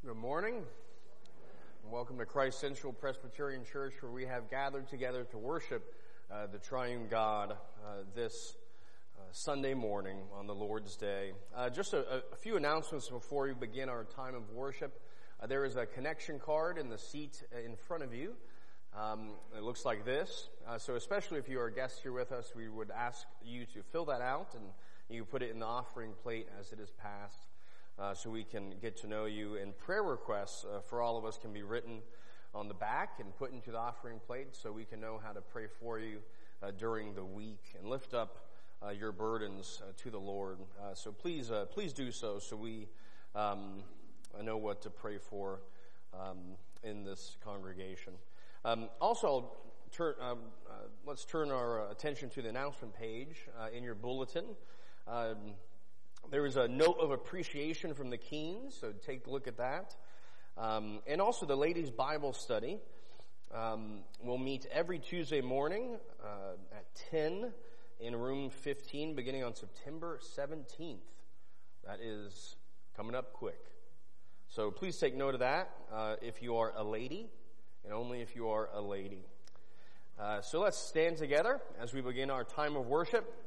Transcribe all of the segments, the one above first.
Good morning. Welcome to Christ Central Presbyterian Church, where we have gathered together to worship the triune God this Sunday morning on the Lord's Day. Just a few announcements before we begin our time of worship. There is a connection card in the seat in front of you. It looks like this. So especially if you are a guest here with us, we would ask you to fill that out and you put it in the offering plate as it is passed. So we can get to know you. And prayer requests for all of us can be written on the back and put into the offering plate so we can know how to pray for you during the week and lift up your burdens to the Lord. So please do so we know what to pray for in this congregation. Also, let's turn our attention to the announcement page in your bulletin. There is a note of appreciation from the Keens, so take a look at that. And also the ladies' Bible study. We'll meet every Tuesday morning at 10 in room 15, beginning on September 17th. That is coming up quick. So please take note of that if you are a lady, and only if you are a lady. So let's stand together as we begin our time of worship.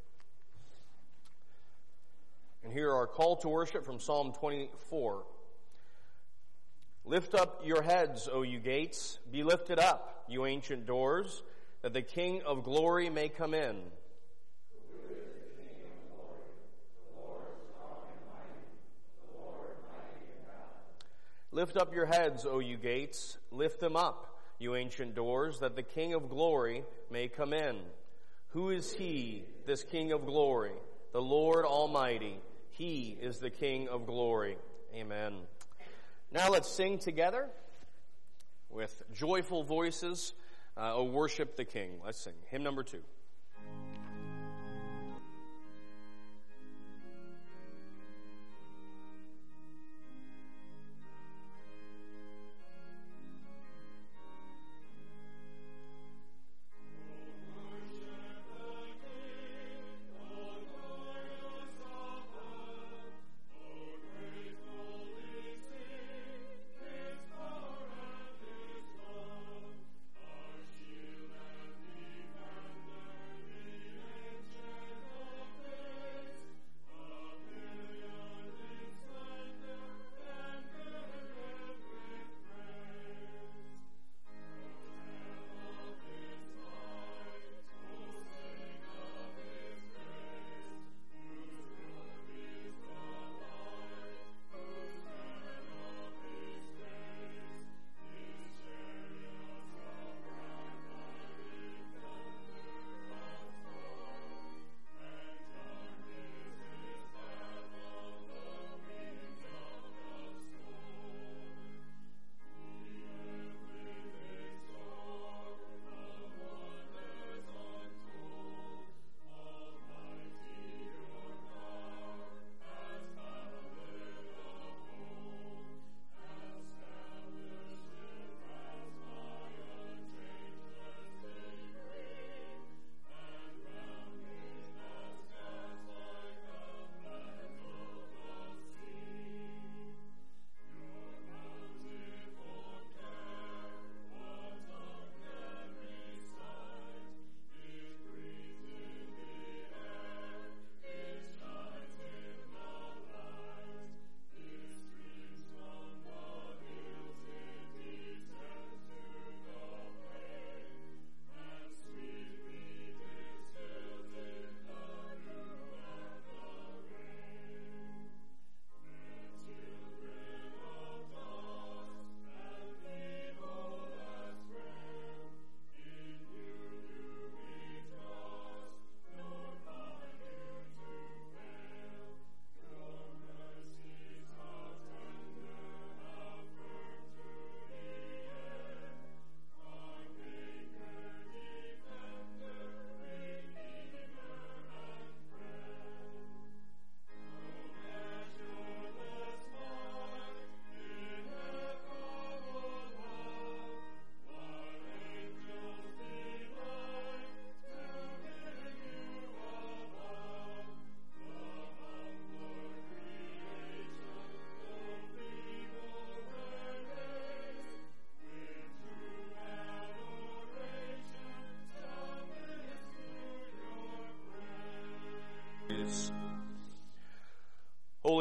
And hear our call to worship from Psalm 24. Lift up your heads, O you gates. Be lifted up, you ancient doors, that the King of glory may come in. Who is the King of glory? The Lord strong and mighty, the Lord mighty in battle. Lift up your heads, O you gates. Lift them up, you ancient doors, that the King of glory may come in. Who is he, this King of glory? The Lord Almighty. He is the King of glory. Amen. Now let's sing together with joyful voices, O worship the King. Let's sing hymn number 2. Our shield and defender.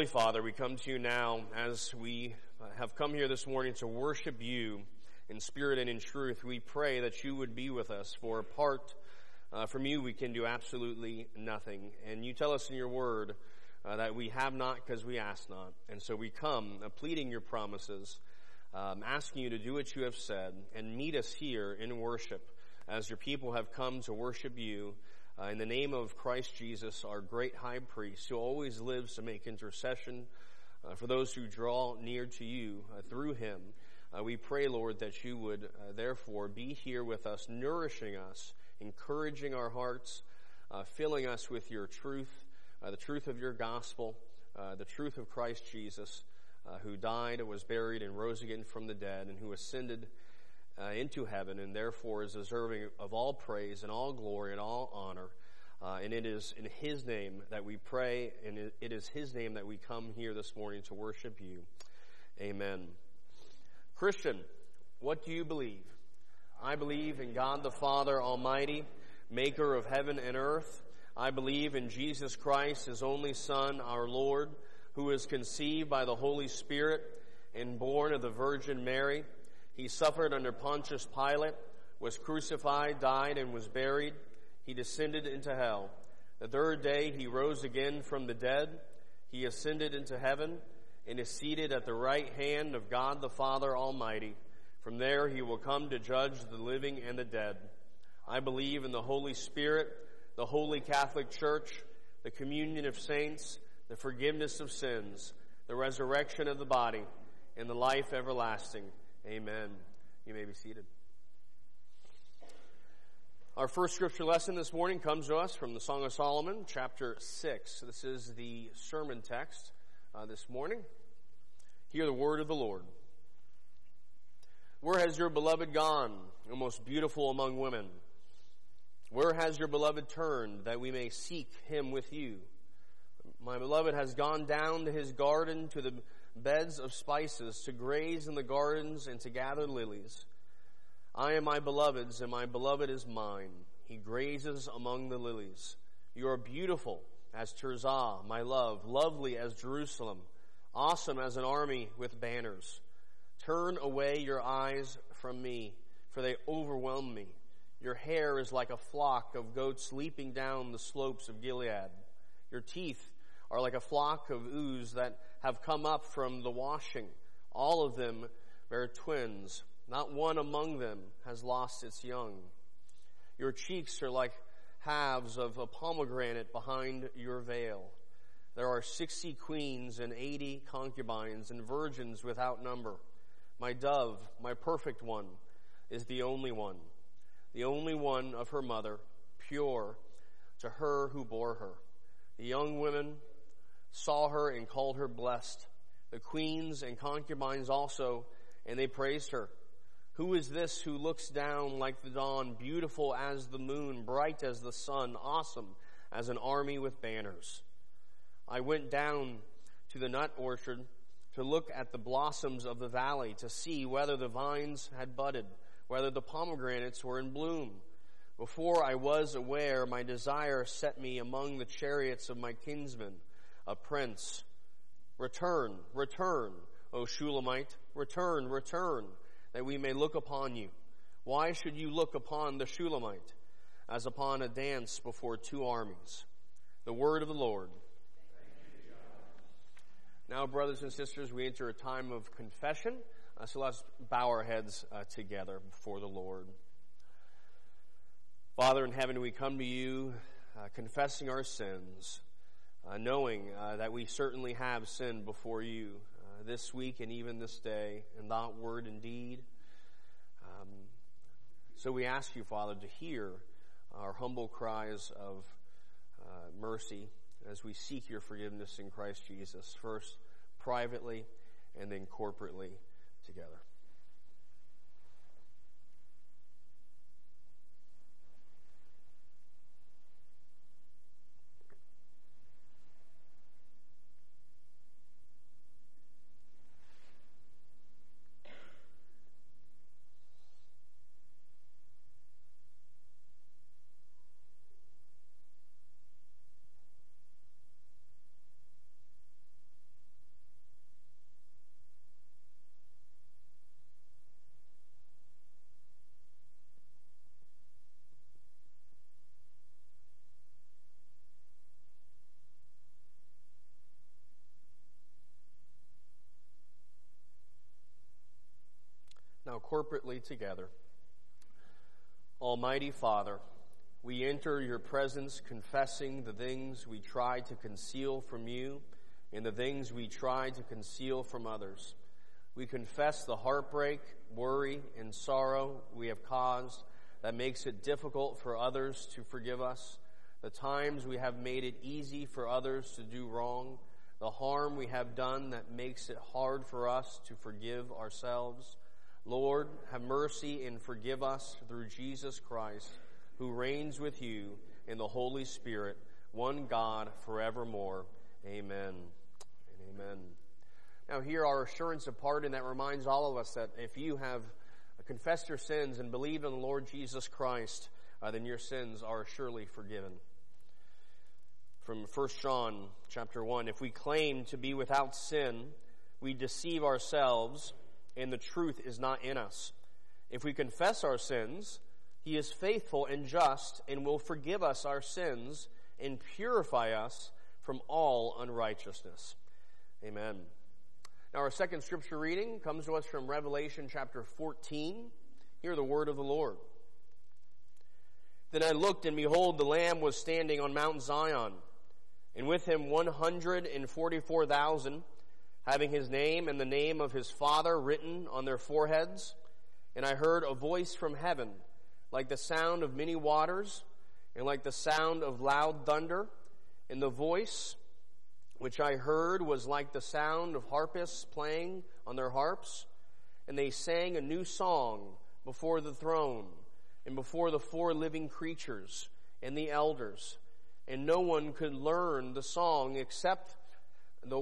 Holy Father, we come to you now as we have come here this morning to worship you in spirit and in truth. We pray that you would be with us, for apart from you we can do absolutely nothing. And you tell us in your word that we have not because we ask not. And so we come pleading your promises, asking you to do what you have said, and meet us here in worship as your people have come to worship you in the name of Christ Jesus, our great high priest, who always lives to make intercession for those who draw near to you through him. We pray, Lord, that you would therefore be here with us, nourishing us, encouraging our hearts, filling us with your truth, the truth of your gospel, the truth of Christ Jesus, who died, was buried, and rose again from the dead, and who ascended into heaven, and therefore is deserving of all praise and all glory and all honor. And it is in his name that we pray, and it is his name that we come here this morning to worship you. Amen. Christian, what do you believe? I believe in God the Father Almighty, maker of heaven and earth. I believe in Jesus Christ, his only Son, our Lord, who was conceived by the Holy Spirit and born of the Virgin Mary. He suffered under Pontius Pilate, was crucified, died, and was buried. He descended into hell. The third day he rose again from the dead. He ascended into heaven and is seated at the right hand of God the Father Almighty. From there he will come to judge the living and the dead. I believe in the Holy Spirit, the Holy Catholic Church, the communion of saints, the forgiveness of sins, the resurrection of the body, and the life everlasting. Amen. You may be seated. Our first scripture lesson this morning comes to us from the Song of Solomon, chapter 6. This is the sermon text this morning. Hear the word of the Lord. Where has your beloved gone, O most beautiful among women? Where has your beloved turned, that we may seek him with you? My beloved has gone down to his garden, to the beds of spices, to graze in the gardens and to gather lilies. I am my beloved's, and my beloved is mine. He grazes among the lilies. You are beautiful as Tirzah, my love, lovely as Jerusalem, awesome as an army with banners. Turn away your eyes from me, for they overwhelm me. Your hair is like a flock of goats leaping down the slopes of Gilead. Your teeth are like a flock of ewes that have come up from the washing. All of them bear twins. Not one among them has lost its young. Your cheeks are like halves of a pomegranate behind your veil. There are 60 queens and 80 concubines and virgins without number. My dove, my perfect one, is the only one of her mother, pure to her who bore her. The young women saw her and called her blessed. The queens and concubines also, and they praised her. Who is this who looks down like the dawn, beautiful as the moon, bright as the sun, awesome as an army with banners? I went down to the nut orchard to look at the blossoms of the valley, to see whether the vines had budded, whether the pomegranates were in bloom. Before I was aware, my desire set me among the chariots of my kinsman, a prince. Return, return, O Shulamite, return, return, that we may look upon you. Why should you look upon the Shulamite as upon a dance before two armies? The word of the Lord. Now, brothers and sisters, we enter a time of confession, so let's bow our heads together before the Lord. Father in heaven, we come to you confessing our sins, knowing that we certainly have sinned before you this week and even this day, in thought, word, and deed. So we ask you, Father, to hear our humble cries of mercy as we seek your forgiveness in Christ Jesus, first privately and then corporately together. Now corporately together. Almighty Father, we enter your presence confessing the things we try to conceal from you and the things we try to conceal from others. We confess the heartbreak, worry, and sorrow we have caused that makes it difficult for others to forgive us, the times we have made it easy for others to do wrong, the harm we have done that makes it hard for us to forgive ourselves. Lord, have mercy and forgive us through Jesus Christ, who reigns with you in the Holy Spirit, one God, forevermore. Amen and amen. Now here our assurance of pardon that reminds all of us that if you have confessed your sins and believed in the Lord Jesus Christ, then your sins are surely forgiven. From 1 John chapter 1, if we claim to be without sin, we deceive ourselves, and the truth is not in us. If we confess our sins, he is faithful and just and will forgive us our sins and purify us from all unrighteousness. Amen. Now our second scripture reading comes to us from Revelation chapter 14. Hear the word of the Lord. Then I looked, and behold, the Lamb was standing on Mount Zion, and with him 144,000, having his name and the name of his Father written on their foreheads. And I heard a voice from heaven, like the sound of many waters, and like the sound of loud thunder. And the voice which I heard was like the sound of harpists playing on their harps. And they sang a new song before the throne, and before the 4 living creatures and the elders. And no one could learn the song except the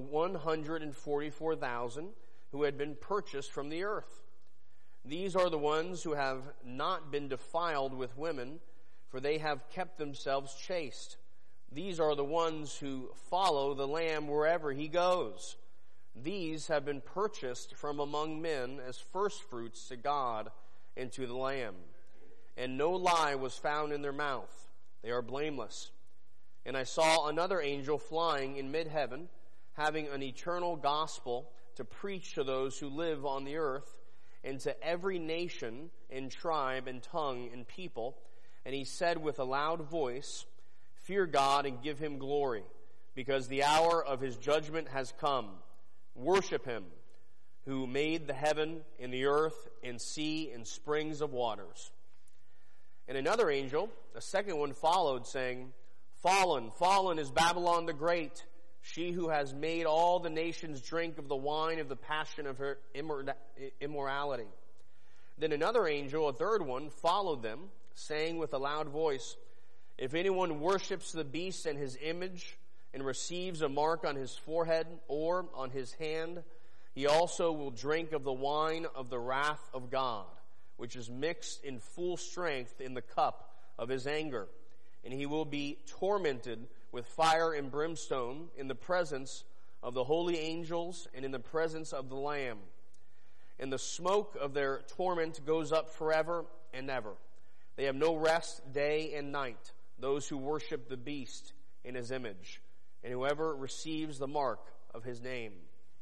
144,000 who had been purchased from the earth. These are the ones who have not been defiled with women, for they have kept themselves chaste. These are the ones who follow the Lamb wherever he goes. These have been purchased from among men as firstfruits to God and to the Lamb. And no lie was found in their mouth. They are blameless. And I saw another angel flying in mid-heaven, having an eternal gospel to preach to those who live on the earth, and to every nation and tribe and tongue and people. And he said with a loud voice, Fear God and give him glory, because the hour of his judgment has come. Worship him, who made the heaven and the earth and sea and springs of waters. And another angel, a second one, followed, saying, Fallen, fallen is Babylon the Great, she who has made all the nations drink of the wine of the passion of her immorality. Then another angel, a third one, followed them, saying with a loud voice, If anyone worships the beast and his image, and receives a mark on his forehead or on his hand, he also will drink of the wine of the wrath of God, which is mixed in full strength in the cup of his anger. And he will be tormented with fire and brimstone in the presence of the holy angels and in the presence of the Lamb. And the smoke of their torment goes up forever and ever. They have no rest day and night, those who worship the beast in his image, and whoever receives the mark of his name.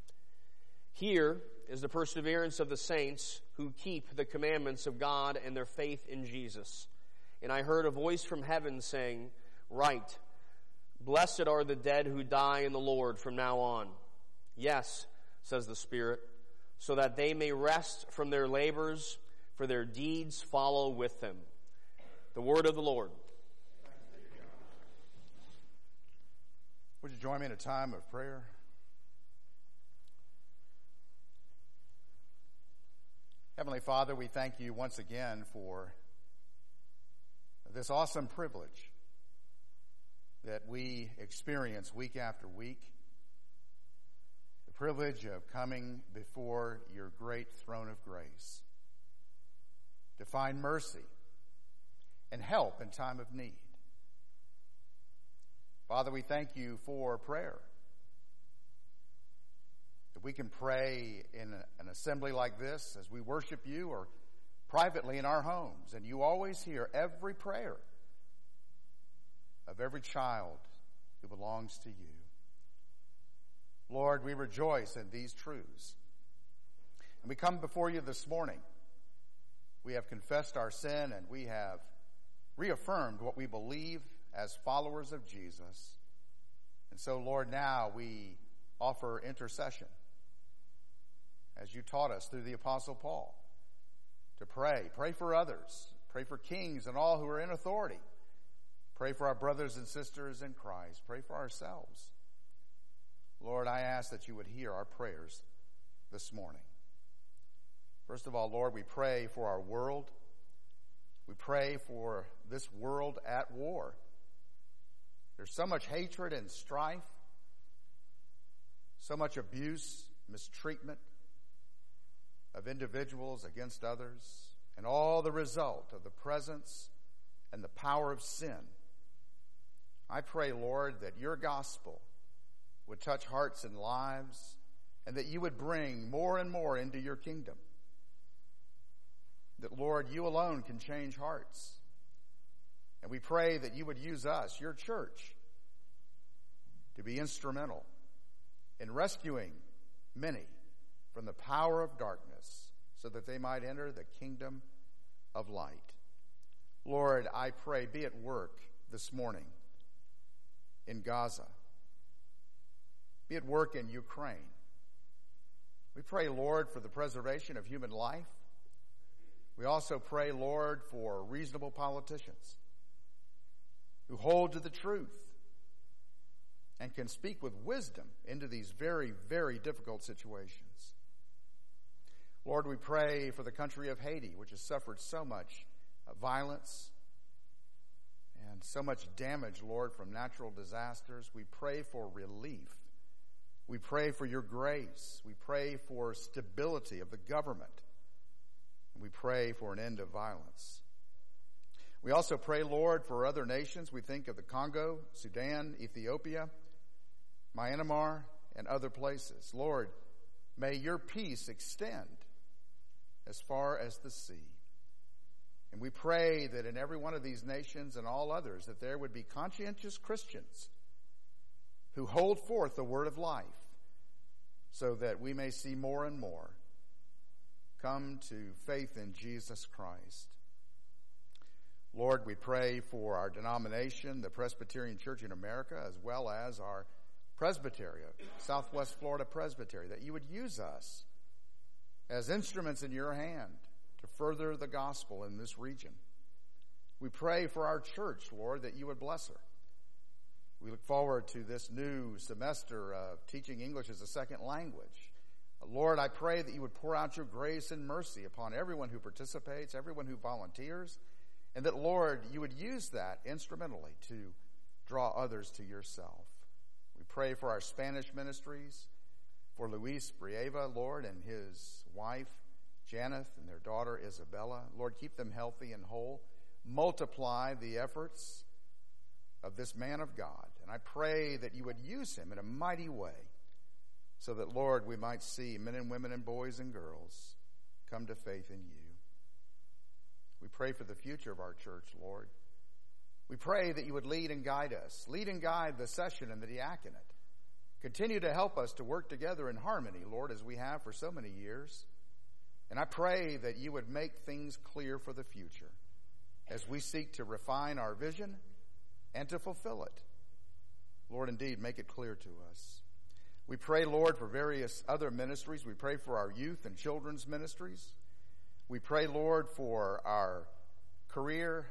Here is the perseverance of the saints who keep the commandments of God and their faith in Jesus. And I heard a voice from heaven saying, Write, Blessed are the dead who die in the Lord from now on. Yes, says the Spirit, so that they may rest from their labors, for their deeds follow with them. The word of the Lord. Would you join me in a time of prayer? Heavenly Father, we thank you once again for this awesome privilege that we experience week after week, the privilege of coming before your great throne of grace to find mercy and help in time of need. Father, we thank you for prayer, that we can pray in an assembly like this as we worship you, or privately in our homes, and you always hear every prayer of every child who belongs to you. Lord, we rejoice in these truths. And we come before you this morning We have confessed our sin, and we have reaffirmed what we believe as followers of Jesus. And so, Lord, now we offer intercession, as you taught us through the Apostle Paul, to pray. Pray for others. Pray for kings and all who are in authority. Pray for our brothers and sisters in Christ. Pray for ourselves. Lord, I ask that you would hear our prayers this morning. First of all, Lord, we pray for our world. We pray for this world at war. There's so much hatred and strife, so much abuse, mistreatment of individuals against others, and all the result of the presence and the power of sin. I pray, Lord, that your gospel would touch hearts and lives, and that you would bring more and more into your kingdom. That, Lord, you alone can change hearts. And we pray that you would use us, your church, to be instrumental in rescuing many from the power of darkness so that they might enter the kingdom of light. Lord, I pray, be at work this morning in Gaza. Be at work in Ukraine. We pray, Lord, for the preservation of human life. We also pray, Lord, for reasonable politicians who hold to the truth and can speak with wisdom into these very, very difficult situations. Lord, we pray for the country of Haiti, which has suffered so much violence and so much damage, Lord, from natural disasters. We pray for relief. We pray for your grace. We pray for stability of the government. And we pray for an end of violence. We also pray, Lord, for other nations. We think of the Congo, Sudan, Ethiopia, Myanmar, and other places. Lord, may your peace extend as far as the sea. And we pray that in every one of these nations and all others, that there would be conscientious Christians who hold forth the word of life, so that we may see more and more come to faith in Jesus Christ. Lord, we pray for our denomination, the Presbyterian Church in America, as well as our presbytery, Southwest Florida Presbytery, that you would use us as instruments in your hand to further the gospel in this region. We pray for our church, Lord, that you would bless her. We look forward to this new semester of teaching English as a second language. Lord, I pray that you would pour out your grace and mercy upon everyone who participates, everyone who volunteers, and that, Lord, you would use that instrumentally to draw others to yourself. We pray for our Spanish ministries, for Luis Brieva, Lord, and his wife, Janeth, and their daughter, Isabella. Lord, keep them healthy and whole. Multiply the efforts of this man of God. And I pray that you would use him in a mighty way so that, Lord, we might see men and women and boys and girls come to faith in you. We pray for the future of our church, Lord. We pray that you would lead and guide us. Lead and guide the session and the diaconate. Continue to help us to work together in harmony, Lord, as we have for so many years. And I pray that you would make things clear for the future as we seek to refine our vision and to fulfill it. Lord, indeed, make it clear to us. We pray, Lord, for various other ministries. We pray for our youth and children's ministries. We pray, Lord, for our career,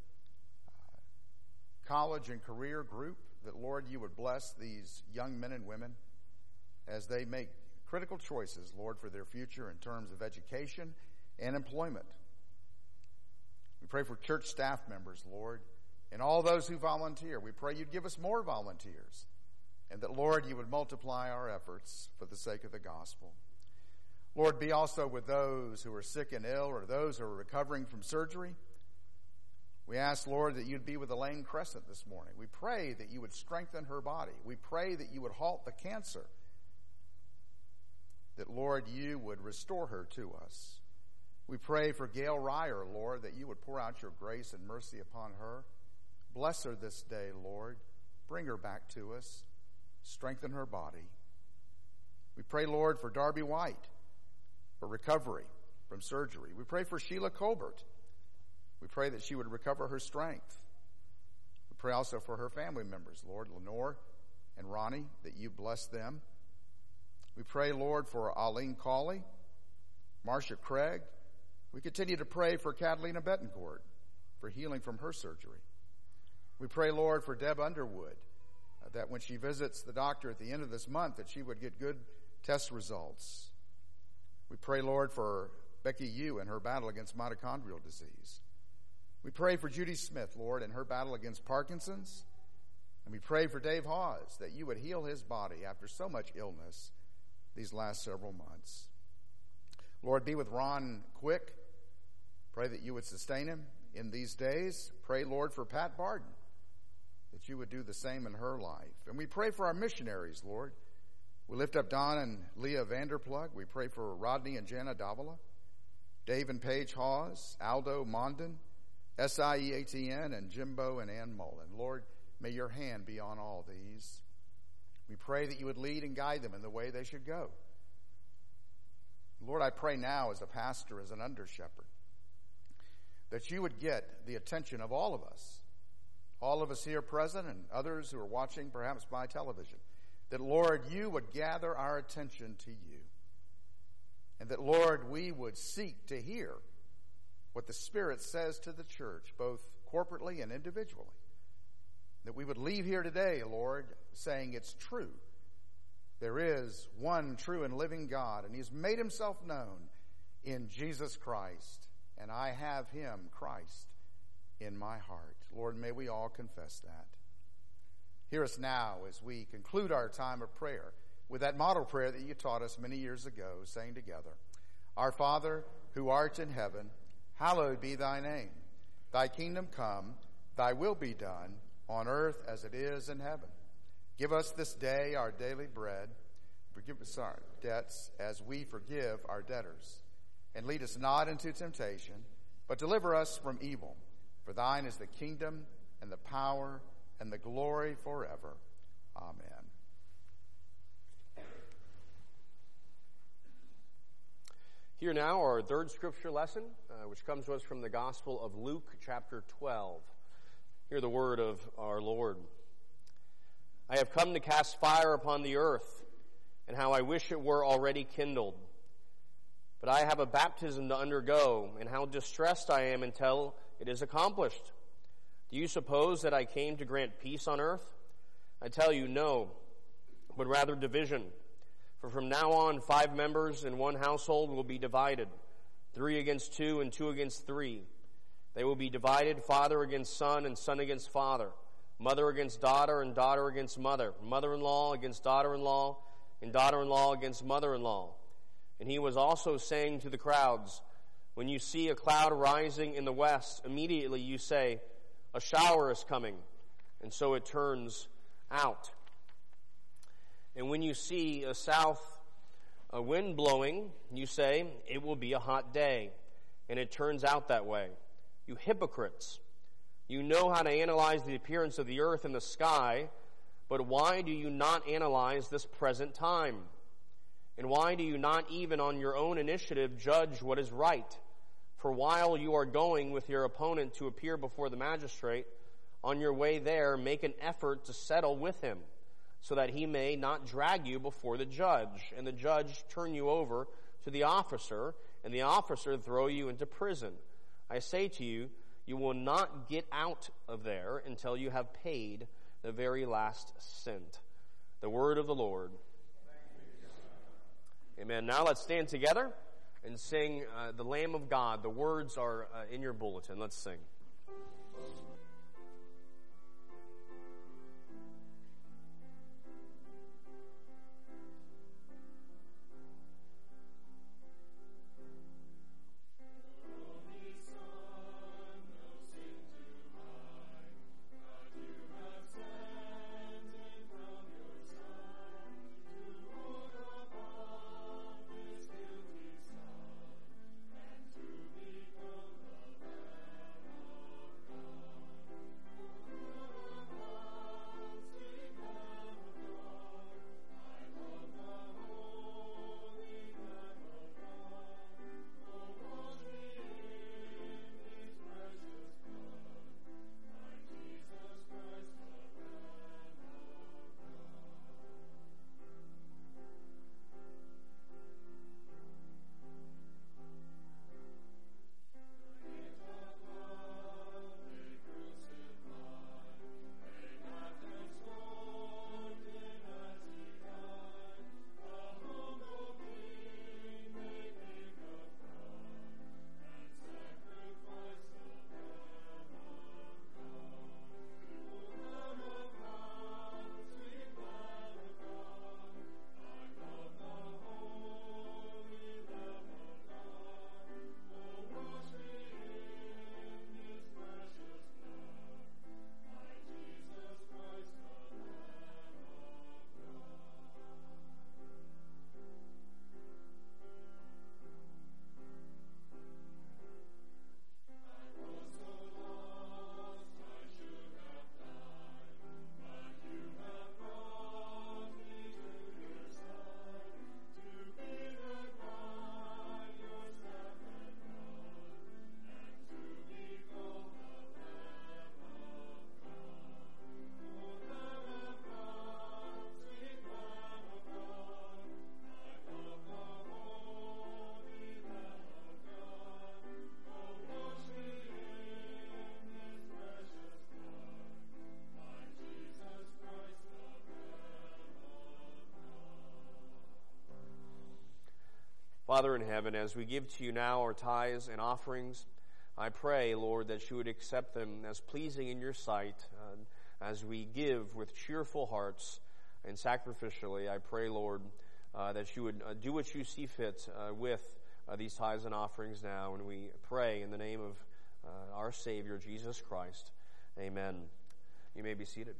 college and career group, that, Lord, you would bless these young men and women as they make critical choices, Lord, for their future in terms of education and employment. We pray for church staff members, Lord, and all those who volunteer. We pray you'd give us more volunteers, and that, Lord, you would multiply our efforts for the sake of the gospel. Lord, be also with those who are sick and ill, or those who are recovering from surgery. We ask, Lord, that you'd be with Elaine Crescent this morning. We pray that you would strengthen her body. We pray that you would halt the cancer, that, Lord, you would restore her to us. We pray for Gail Ryer, Lord, that you would pour out your grace and mercy upon her. Bless her this day, Lord. Bring her back to us. Strengthen her body. We pray, Lord, for Darby White, for recovery. from surgery. We pray for Sheila Colbert. We pray that she would recover her strength. We pray also for her family members, Lord, Lenore and Ronnie, that you bless them. We pray, Lord, for Eileen Cawley, Marcia Craig. We continue to pray for Catalina Betancourt for healing from her surgery. We pray, Lord, for Deb Underwood, that when she visits the doctor at the end of this month, that she would get good test results. We pray, Lord, for Becky Yu and her battle against mitochondrial disease. We pray for Judy Smith, Lord, and her battle against Parkinson's. And we pray for Dave Hawes, that you would heal his body after so much illness these last several months. Lord, be with Ron Quick. Pray that you would sustain him in these days. Pray, Lord, for Pat Barden, that you would do the same in her life. And we pray for our missionaries, Lord. We lift up Don and Leah Vanderplug. We pray for Rodney and Jana Davila, Dave and Paige Hawes, Aldo Mondin, SIEATN, and Jimbo and Ann Mullen. Lord, may your hand be on all these. We pray that you would lead and guide them in the way they should go. Lord, I pray now as a pastor, as an under-shepherd, that you would get the attention of all of us here present and others who are watching perhaps by television, that, Lord, you would gather our attention to you, and that, Lord, we would seek to hear what the Spirit says to the church, both corporately and individually, that we would leave here today, Lord, saying it's true. There is one true and living God, and he's made himself known in Jesus Christ, and I have him, Christ, in my heart. Lord, may we all confess that. Hear us now as we conclude our time of prayer with that model prayer that you taught us many years ago, saying together, Our Father, who art in heaven, hallowed be thy name. Thy kingdom come, thy will be done, on earth as it is in heaven. Give us this day our daily bread. Forgive us our debts as we forgive our debtors. And lead us not into temptation, but deliver us from evil. For thine is the kingdom and the power and the glory forever. Amen. Here now our third scripture lesson, which comes to us from the Gospel of Luke, chapter 12. Hear the word of our Lord. I have come to cast fire upon the earth, and how I wish it were already kindled. But I have a baptism to undergo, and how distressed I am until it is accomplished. Do you suppose that I came to grant peace on earth? I tell you, no, but rather division. For from now on 5 members in one household will be divided, 3 against 2 and 2 against 3. They will be divided, father against son and son against father, mother against daughter and daughter against mother, mother-in-law against daughter-in-law, and daughter-in-law against mother-in-law. And he was also saying to the crowds, when you see a cloud rising in the west, immediately you say, a shower is coming, and so it turns out. And when you see a wind blowing, you say, it will be a hot day, and it turns out that way. You hypocrites, you know how to analyze the appearance of the earth and the sky, but why do you not analyze this present time? And why do you not even on your own initiative judge what is right? For while you are going with your opponent to appear before the magistrate, on your way there make an effort to settle with him, so that he may not drag you before the judge, and the judge turn you over to the officer, and the officer throw you into prison. I say to you, you will not get out of there until you have paid the very last cent. The word of the Lord. Amen. Now let's stand together and sing the Lamb of God. The words are in your bulletin. Let's sing. Father in heaven, as we give to you now our tithes and offerings, I pray, Lord, that you would accept them as pleasing in your sight as we give with cheerful hearts and sacrificially. I pray, Lord, that you would do what you see fit with these tithes and offerings now. And we pray in the name of our Savior, Jesus Christ. Amen. You may be seated.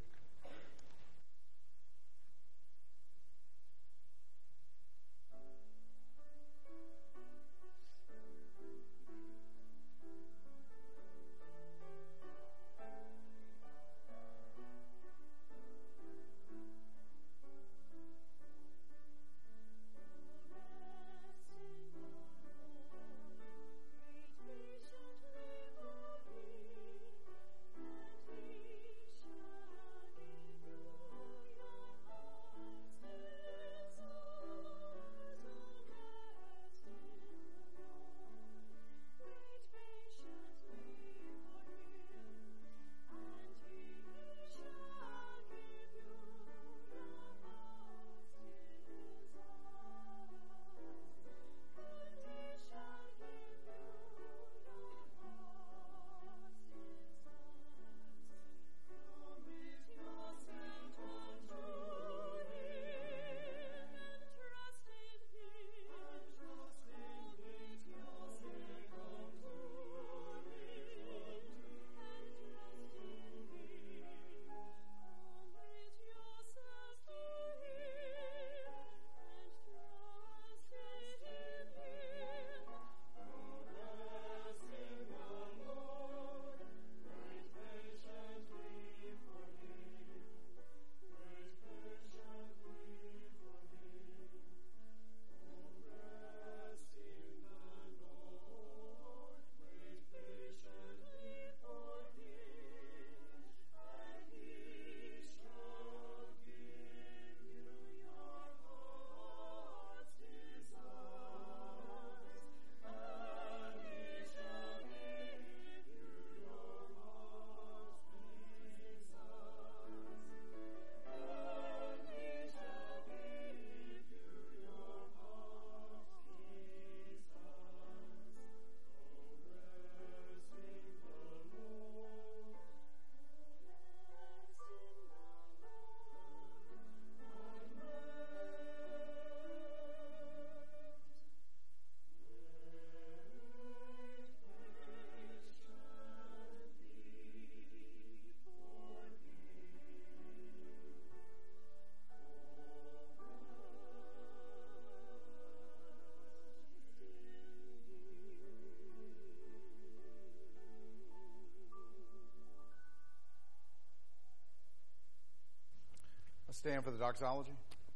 Stand for the doxology.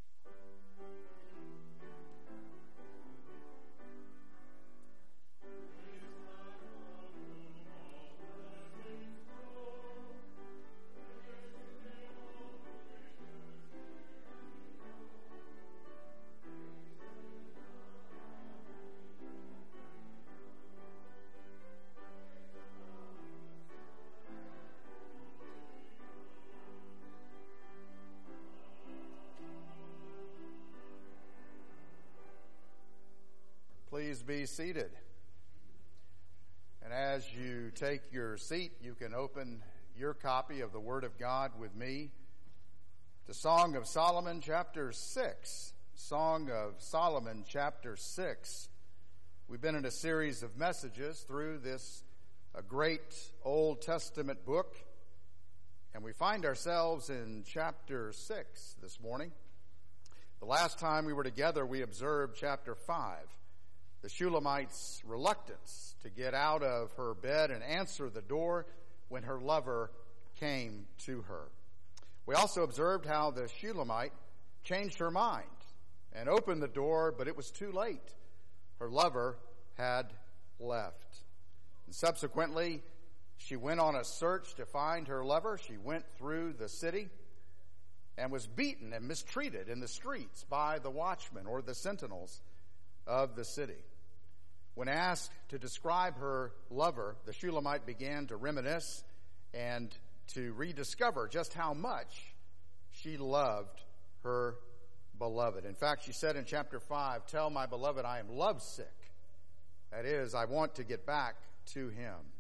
Please be seated. And as you take your seat, you can open your copy of the Word of God with me to Song of Solomon, chapter 6. Song of Solomon, chapter 6. We've been in a series of messages through this great Old Testament book, and we find ourselves in chapter 6 this morning. The last time we were together, we observed chapter 5. The Shulamite's reluctance to get out of her bed and answer the door when her lover came to her. We also observed how the Shulamite changed her mind and opened the door, but it was too late. Her lover had left. And subsequently, she went on a search to find her lover. She went through the city and was beaten and mistreated in the streets by the watchmen or the sentinels of the city. When asked to describe her lover, the Shulamite began to reminisce and to rediscover just how much she loved her beloved. In fact, she said in chapter 5, "Tell my beloved I am lovesick." That is, I want to get back to him.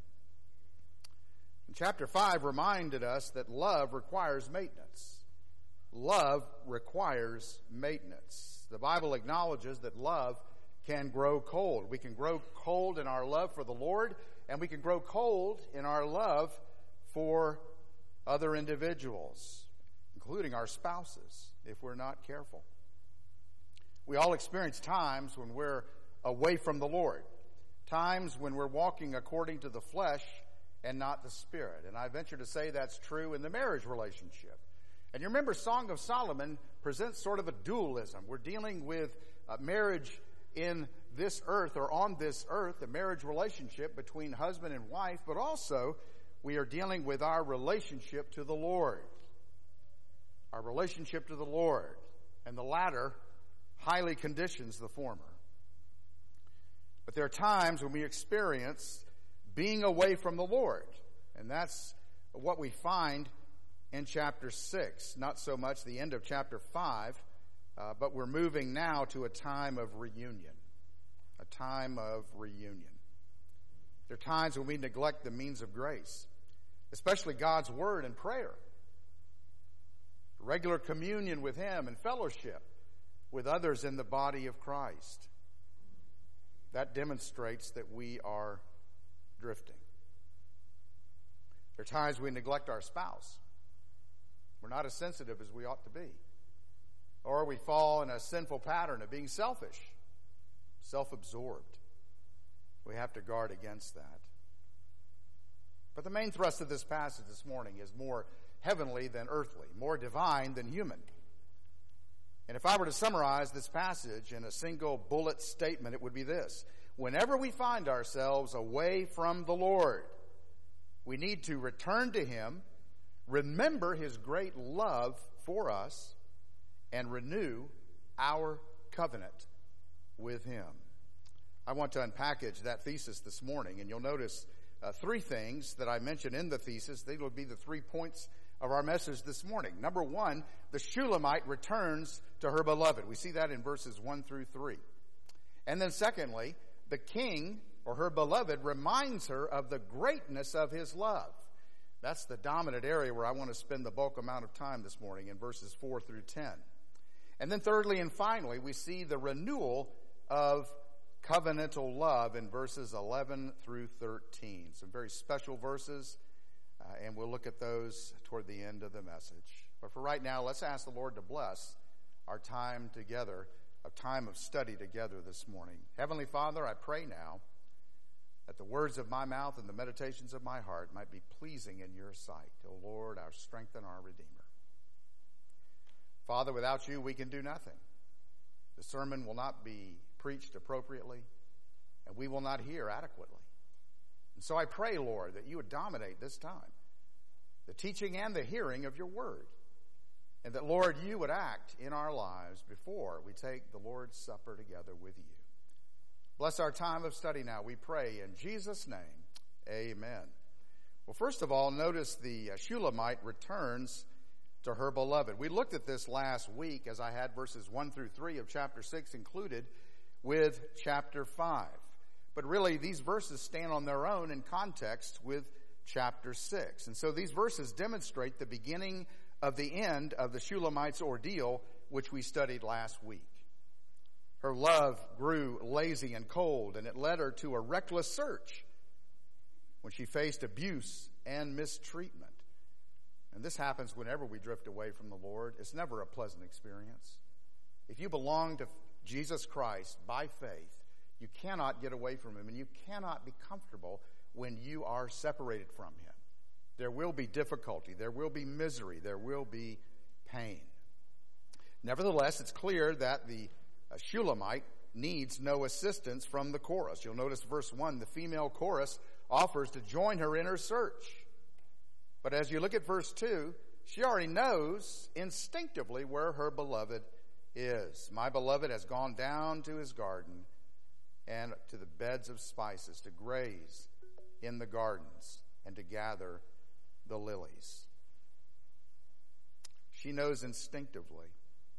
And chapter 5 reminded us that love requires maintenance. Love requires maintenance. The Bible acknowledges that love can grow cold. We can grow cold in our love for the Lord, and we can grow cold in our love for other individuals, including our spouses, if we're not careful. We all experience times when we're away from the Lord, times when we're walking according to the flesh and not the Spirit. And I venture to say that's true in the marriage relationship. And you remember Song of Solomon presents sort of a dualism. We're dealing with marriage in this earth, or on this earth, the marriage relationship between husband and wife, but also we are dealing with our relationship to the Lord. Our relationship to the Lord. And the latter highly conditions the former. But there are times when we experience being away from the Lord. And that's what we find in chapter 6. Not so much the end of chapter 5, but we're moving now to a time of reunion. A time of reunion. There are times when we neglect the means of grace, especially God's word and prayer. Regular communion with Him and fellowship with others in the body of Christ. That demonstrates that we are drifting. There are times we neglect our spouse. We're not as sensitive as we ought to be. Or we fall in a sinful pattern of being selfish, self-absorbed. We have to guard against that. But the main thrust of this passage this morning is more heavenly than earthly, more divine than human. And if I were to summarize this passage in a single bullet statement, it would be this: whenever we find ourselves away from the Lord, we need to return to Him, remember His great love for us, and renew our covenant with Him. I want to unpackage that thesis this morning, and you'll notice three things that I mentioned in the thesis. These will be the 3 points of our message this morning. Number one, the Shulamite returns to her beloved. We see that in verses 1 through 3. And then secondly, the king, or her beloved, reminds her of the greatness of his love. That's the dominant area where I want to spend the bulk amount of time this morning, in verses 4 through 10. And then thirdly and finally, we see the renewal of covenantal love in verses 11 through 13. Some very special verses, and we'll look at those toward the end of the message. But for right now, let's ask the Lord to bless our time together, a time of study together this morning. Heavenly Father, I pray now that the words of my mouth and the meditations of my heart might be pleasing in your sight, O Lord, our strength and our Redeemer. Father, without you, we can do nothing. The sermon will not be preached appropriately, and we will not hear adequately. And so I pray, Lord, that you would dominate this time, the teaching and the hearing of your word, and that, Lord, you would act in our lives before we take the Lord's Supper together with you. Bless our time of study now, we pray in Jesus' name. Amen. Well, first of all, notice the Shulamite returns to her beloved. We looked at this last week as I had verses 1 through 3 of chapter 6 included with chapter 5. But really, these verses stand on their own in context with chapter 6. And so these verses demonstrate the beginning of the end of the Shulamite's ordeal, which we studied last week. Her love grew lazy and cold, and it led her to a reckless search when she faced abuse and mistreatment. And this happens whenever we drift away from the Lord. It's never a pleasant experience. If you belong to Jesus Christ by faith, you cannot get away from Him, and you cannot be comfortable when you are separated from Him. There will be difficulty, there will be misery, there will be pain. Nevertheless, it's clear that the Shulamite needs no assistance from the chorus. You'll notice verse 1, the female chorus offers to join her in her search. But as you look at verse 2, she already knows instinctively where her beloved is. My beloved has gone down to his garden and to the beds of spices to graze in the gardens and to gather the lilies. She knows instinctively.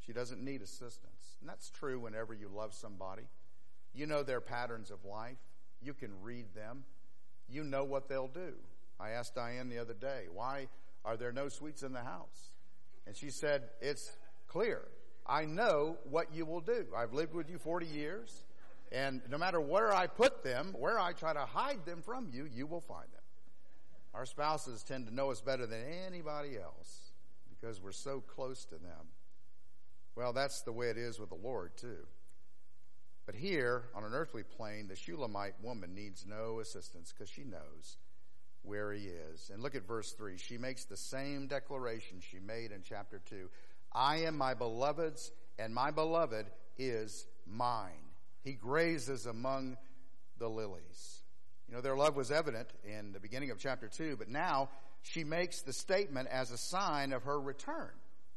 She doesn't need assistance. And that's true whenever you love somebody. You know their patterns of life. You can read them. You know what they'll do. I asked Diane the other day, why are there no sweets in the house? And she said, it's clear. I know what you will do. I've lived with you 40 years, and no matter where I put them, where I try to hide them from you, you will find them. Our spouses tend to know us better than anybody else because we're so close to them. Well, that's the way it is with the Lord, too. But here, on an earthly plane, the Shulamite woman needs no assistance because she knows where he is. And look at verse 3. She makes the same declaration she made in chapter 2. I am my beloved's, and my beloved is mine. He grazes among the lilies. You know, their love was evident in the beginning of chapter 2, but now she makes the statement as a sign of her return.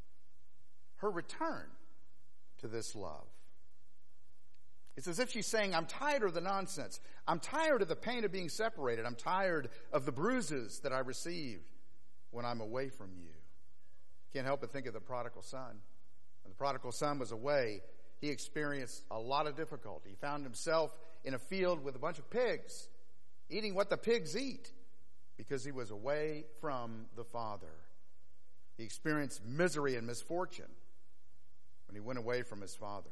Her return to this love. It's as if she's saying, I'm tired of the nonsense. I'm tired of the pain of being separated. I'm tired of the bruises that I received when I'm away from you. Can't help but think of the prodigal son. When the prodigal son was away, he experienced a lot of difficulty. He found himself in a field with a bunch of pigs, eating what the pigs eat, because he was away from the Father. He experienced misery and misfortune when he went away from his Father.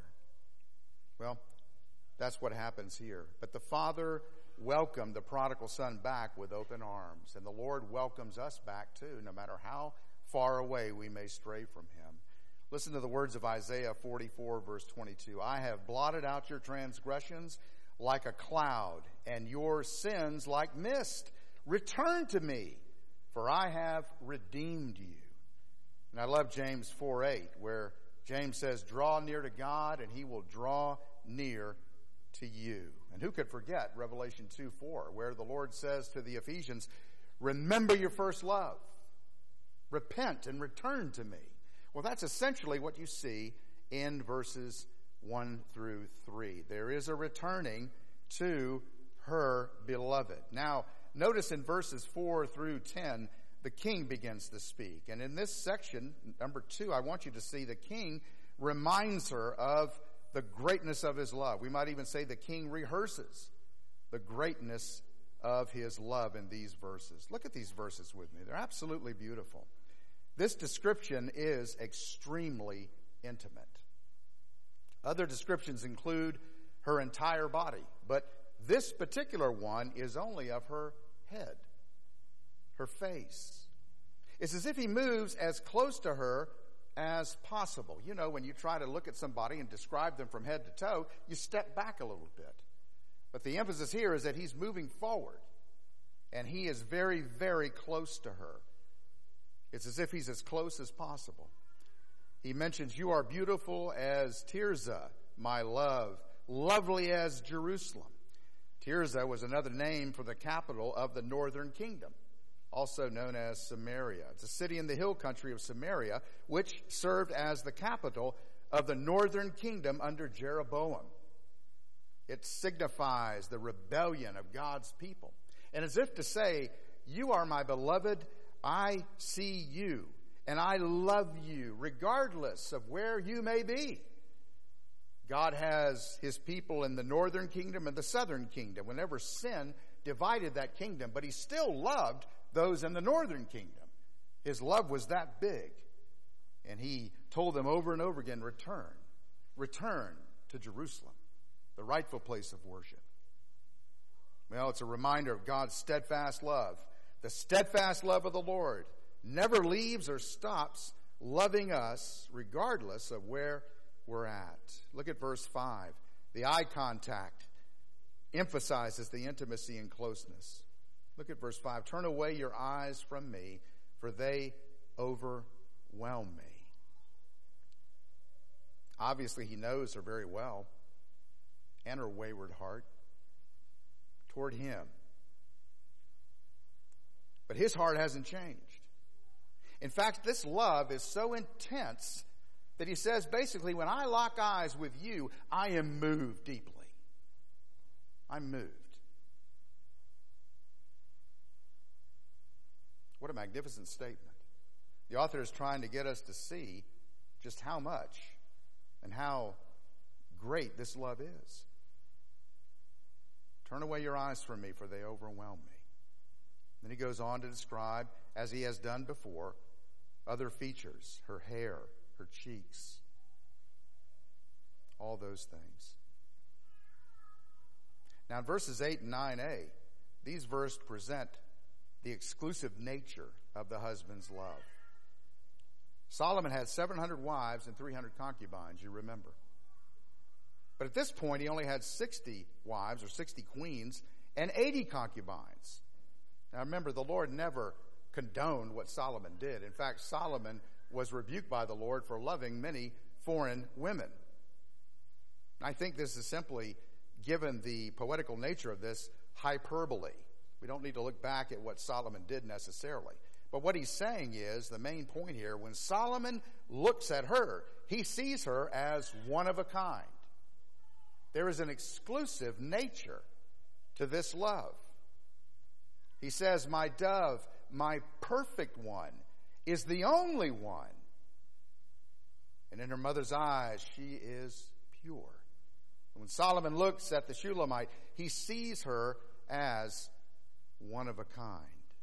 Well, that's what happens here. But the Father welcomed the prodigal son back with open arms. And the Lord welcomes us back too, no matter how far away we may stray from him. Listen to the words of Isaiah 44, verse 22. I have blotted out your transgressions like a cloud, and your sins like mist. Return to me, for I have redeemed you. And I love James 4:8, where James says, draw near to God, and he will draw near to you. And who could forget Revelation 2:4, where the Lord says to the Ephesians, remember your first love. Repent and return to me. Well, that's essentially what you see in verses 1 through 3. There is a returning to her beloved. Now, notice in verses 4 through 10, the king begins to speak. And in this section, number 2, I want you to see the king reminds her of the greatness of his love. We might even say the king rehearses the greatness of his love in these verses. Look at these verses with me. They're absolutely beautiful. This description is extremely intimate. Other descriptions include her entire body, but this particular one is only of her head, her face. It's as if he moves as close to her as possible. You know, when you try to look at somebody and describe them from head to toe, you step back a little bit. But the emphasis here is that he's moving forward, and he is very, very close to her. It's as if he's as close as possible. He mentions, you are beautiful as Tirzah, my love, lovely as Jerusalem. Tirzah was another name for the capital of the northern kingdom, also known as Samaria. It's a city in the hill country of Samaria, which served as the capital of the northern kingdom under Jeroboam. It signifies the rebellion of God's people. And as if to say, you are my beloved, I see you, and I love you, regardless of where you may be. God has his people in the northern kingdom and the southern kingdom. Whenever sin divided that kingdom, but he still loved those in the northern kingdom. His love was that big. And he told them over and over again, return to Jerusalem, the rightful place of worship. Well, it's a reminder of God's steadfast love. The steadfast love of the Lord never leaves or stops loving us regardless of where we're at. Look at verse 5. The eye contact emphasizes the intimacy and closeness. Look at verse 5. Turn away your eyes from me, for they overwhelm me. Obviously, he knows her very well and her wayward heart toward him. But his heart hasn't changed. In fact, this love is so intense that he says, basically, when I lock eyes with you, I am moved deeply. I'm moved. What a magnificent statement. The author is trying to get us to see just how much and how great this love is. Turn away your eyes from me, for they overwhelm me. Then he goes on to describe, as he has done before, other features, her hair, her cheeks, all those things. Now in verses 8 and 9a, these verses present the exclusive nature of the husband's love. Solomon had 700 wives and 300 concubines, you remember. But at this point, he only had 60 wives or 60 queens and 80 concubines. Now remember, the Lord never condoned what Solomon did. In fact, Solomon was rebuked by the Lord for loving many foreign women. I think this is simply, given the poetical nature of this, hyperbole. We don't need to look back at what Solomon did necessarily. But what he's saying is, the main point here, when Solomon looks at her, he sees her as one of a kind. There is an exclusive nature to this love. He says, my dove, my perfect one, is the only one. And in her mother's eyes, she is pure. And when Solomon looks at the Shulamite, he sees her as one of a kind.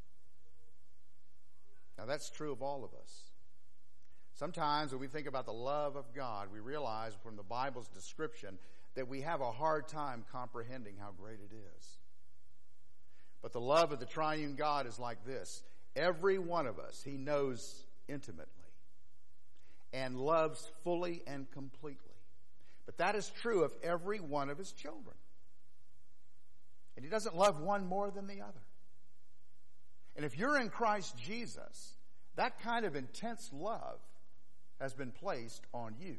Now that's true of all of us. Sometimes when we think about the love of God, we realize from the Bible's description that we have a hard time comprehending how great it is. But the love of the triune God is like this. Every one of us, he knows intimately and loves fully and completely. But that is true of every one of his children. And he doesn't love one more than the other. And if you're in Christ Jesus, that kind of intense love has been placed on you.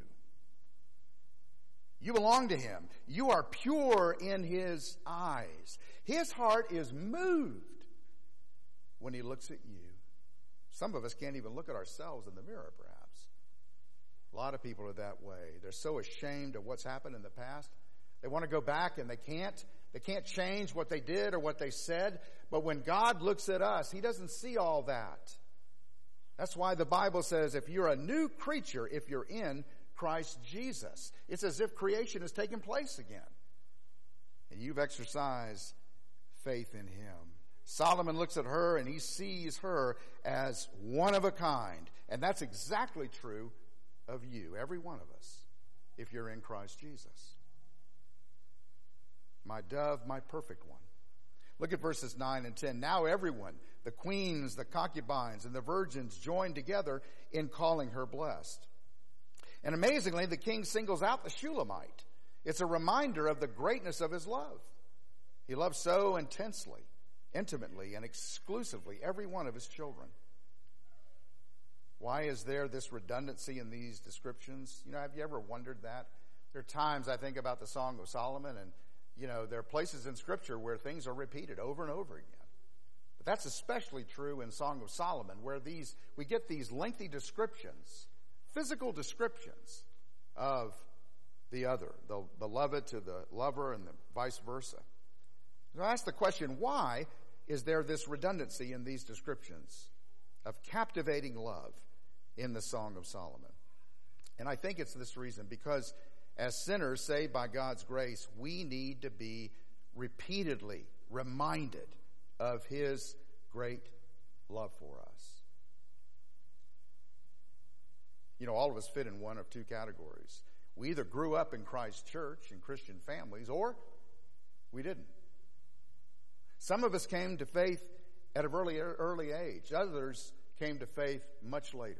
You belong to him. You are pure in his eyes. His heart is moved when he looks at you. Some of us can't even look at ourselves in the mirror, perhaps. A lot of people are that way. They're so ashamed of what's happened in the past. They want to go back and they can't. They can't change what they did or what they said. But when God looks at us, he doesn't see all that. That's why the Bible says if you're a new creature, if you're in Christ Jesus, it's as if creation has taken place again. And you've exercised faith in him. Solomon looks at her and he sees her as one of a kind. And that's exactly true of you, every one of us, if you're in Christ Jesus. My dove, my perfect one. Look at verses 9 and 10. Now everyone, the queens, the concubines, and the virgins join together in calling her blessed. And amazingly, the king singles out the Shulamite. It's a reminder of the greatness of his love. He loves so intensely, intimately, and exclusively every one of his children. Why is there this redundancy in these descriptions? You know, have you ever wondered that? There are times I think about the Song of Solomon, and, you know, there are places in Scripture where things are repeated over and over again. But that's especially true in Song of Solomon, where we get these lengthy descriptions, physical descriptions of the other, the beloved to the lover and the vice versa. So I ask the question, why is there this redundancy in these descriptions of captivating love in the Song of Solomon? And I think it's this reason, because as sinners saved by God's grace, we need to be repeatedly reminded of his great love for us. You know, all of us fit in one of two categories. We either grew up in Christ's church and Christian families, or we didn't. Some of us came to faith at a very early age. Others came to faith much later.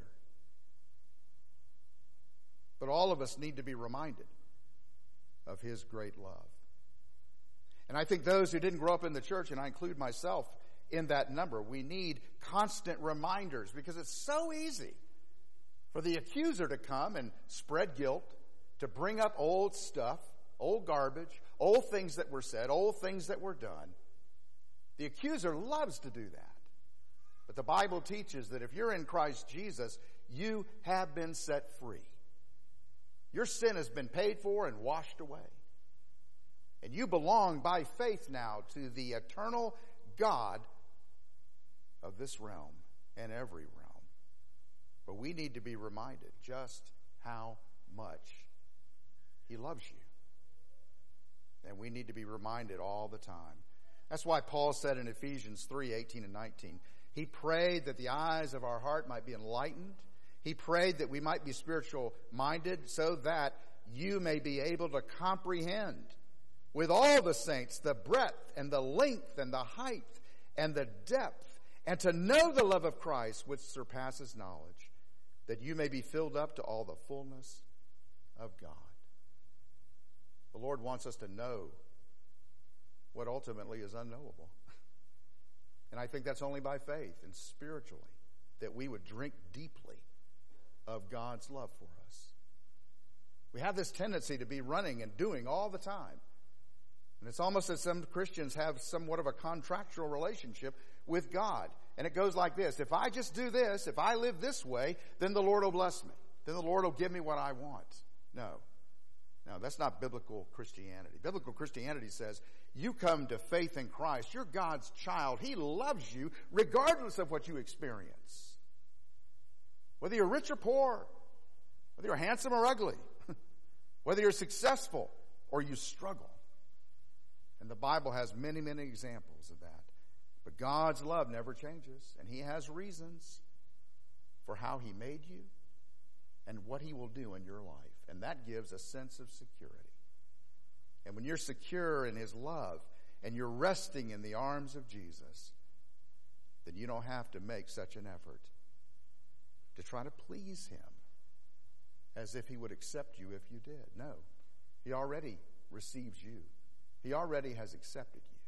But all of us need to be reminded of his great love. And I think those who didn't grow up in the church, and I include myself in that number, we need constant reminders, because it's so easy for the accuser to come and spread guilt, to bring up old stuff, old garbage, old things that were said, old things that were done. The accuser loves to do that. But the Bible teaches that if you're in Christ Jesus, you have been set free. Your sin has been paid for and washed away. And you belong by faith now to the eternal God of this realm and every realm. But we need to be reminded just how much He loves you. And we need to be reminded all the time. That's why Paul said in Ephesians 3:18 and 19, he prayed that the eyes of our heart might be enlightened. He prayed that we might be spiritual minded so that you may be able to comprehend with all the saints the breadth and the length and the height and the depth, and to know the love of Christ which surpasses knowledge, that you may be filled up to all the fullness of God. The Lord wants us to know what ultimately is unknowable. And I think that's only by faith and spiritually that we would drink deeply of God's love for us. We have this tendency to be running and doing all the time. And it's almost as some Christians have somewhat of a contractual relationship with God. And it goes like this: if I just do this, if I live this way, then the Lord will bless me. Then the Lord will give me what I want. No, that's not biblical Christianity. Biblical Christianity says you come to faith in Christ. You're God's child. He loves you regardless of what you experience. Whether you're rich or poor, whether you're handsome or ugly, whether you're successful or you struggle. And the Bible has many, many examples of that. But God's love never changes, and He has reasons for how He made you and what He will do in your life. And that gives a sense of security. And when you're secure in His love and you're resting in the arms of Jesus, then you don't have to make such an effort to try to please Him as if He would accept you if you did. No, He already receives you. He already has accepted you.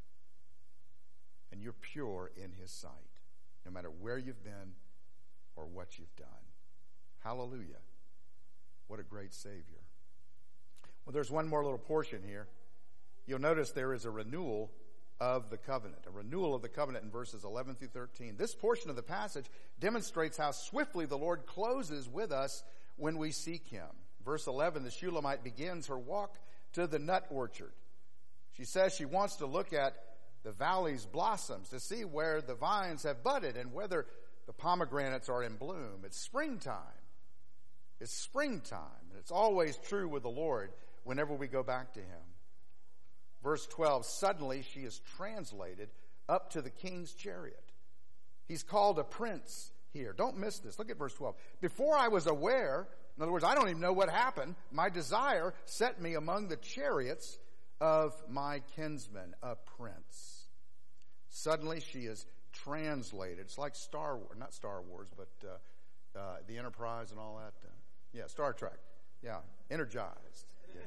And you're pure in His sight, no matter where you've been or what you've done. Hallelujah. What a great Savior. Well, there's one more little portion here. You'll notice there is a renewal of the covenant. A renewal of the covenant in verses 11 through 13. This portion of the passage demonstrates how swiftly the Lord closes with us when we seek Him. Verse 11, the Shulamite begins her walk to the nut orchard. She says she wants to look at the valley's blossoms to see where the vines have budded and whether the pomegranates are in bloom. It's springtime. It's springtime. And it's always true with the Lord whenever we go back to Him. Verse 12, suddenly she is translated up to the king's chariot. He's called a prince here. Don't miss this. Look at verse 12. Before I was aware, in other words, I don't even know what happened, my desire set me among the chariots of my kinsman, a prince. Suddenly she is translated. It's like Star Wars, not Star Wars, but the Enterprise and all that. Star Trek. Energized. Yeah.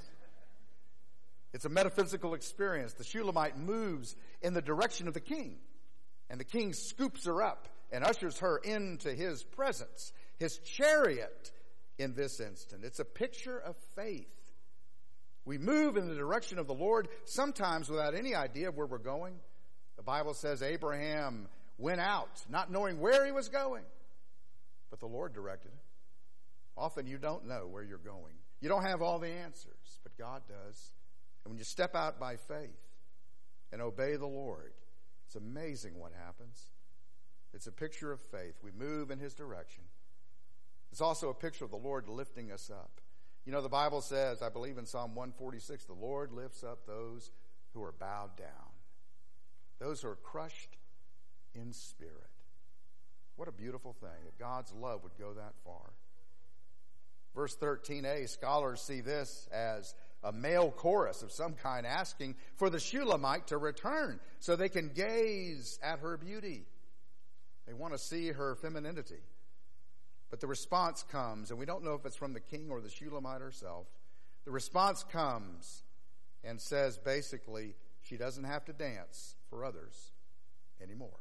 It's a metaphysical experience. The Shulamite moves in the direction of the king, and the king scoops her up and ushers her into his presence, his chariot in this instant. It's a picture of faith. We move in the direction of the Lord, sometimes without any idea of where we're going. The Bible says Abraham went out, not knowing where he was going, but the Lord directed him. Often you don't know where you're going. You don't have all the answers, but God does. And when you step out by faith and obey the Lord, it's amazing what happens. It's a picture of faith. We move in His direction. It's also a picture of the Lord lifting us up. You know, the Bible says, I believe in Psalm 146, the Lord lifts up those who are bowed down, those who are crushed in spirit. What a beautiful thing that God's love would go that far. Verse 13a, scholars see this as a male chorus of some kind asking for the Shulamite to return so they can gaze at her beauty. They want to see her femininity. But the response comes, and we don't know if it's from the king or the Shulamite herself. The response comes and says basically she doesn't have to dance for others anymore.